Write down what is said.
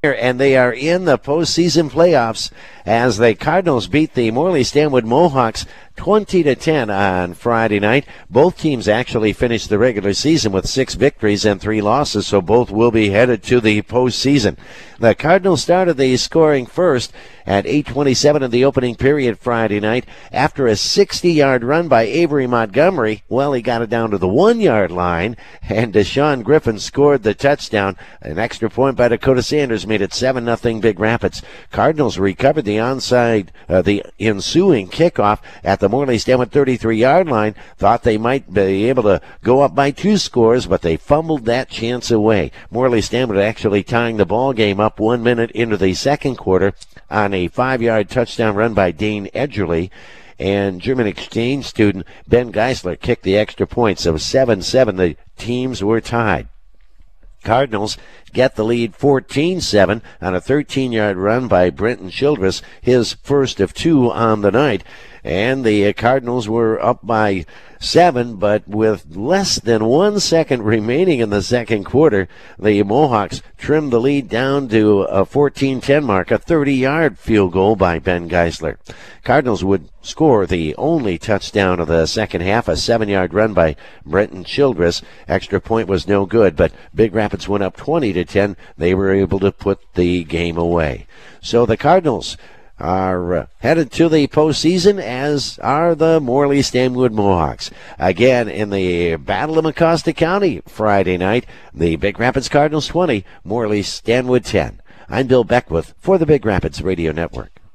And they are in the postseason playoffs as the Cardinals beat the Morley Stanwood Mohawks 20-10 on Friday night. Both teams actually finished the regular season with 6 victories and 3 losses, so both will be headed to the postseason. The Cardinals started the scoring first at 8:27 in the opening period Friday night after a 60-yard run by Avery Montgomery. Well, he got it down to the 1-yard line, and Deshaun Griffin scored the touchdown. An extra point by Dakota Sanders made it 7-0 Big Rapids. Cardinals recovered the the ensuing kickoff at the Morley Stanwood 33-yard line. Thought they might be able to go up by 2 scores, but they fumbled that chance away. Morley Stanwood actually tying the ball game up 1 minute into the second quarter on a 5-yard touchdown run by Dane Edgerly. And German exchange student Ben Geisler kicked the extra point, so 7-7. The teams were tied. Cardinals get the lead 14-7 on a 13-yard run by Brenton Childress, his first of 2 on the night. And the Cardinals were up by 7, but with less than 1 second remaining in the second quarter, the Mohawks trimmed the lead down to a 14-10 mark, a 30-yard field goal by Ben Geisler. Cardinals would score the only touchdown of the second half, a 7-yard run by Brenton Childress. Extra point was no good, but Big Rapids went up 20-10. They were able to put the game away. So the Cardinals are headed to the postseason, as are the Morley Stanwood Mohawks. Again, in the Battle of Mecosta County Friday night, the Big Rapids Cardinals 20, Morley Stanwood 10. I'm Bill Beckwith for the Big Rapids Radio Network.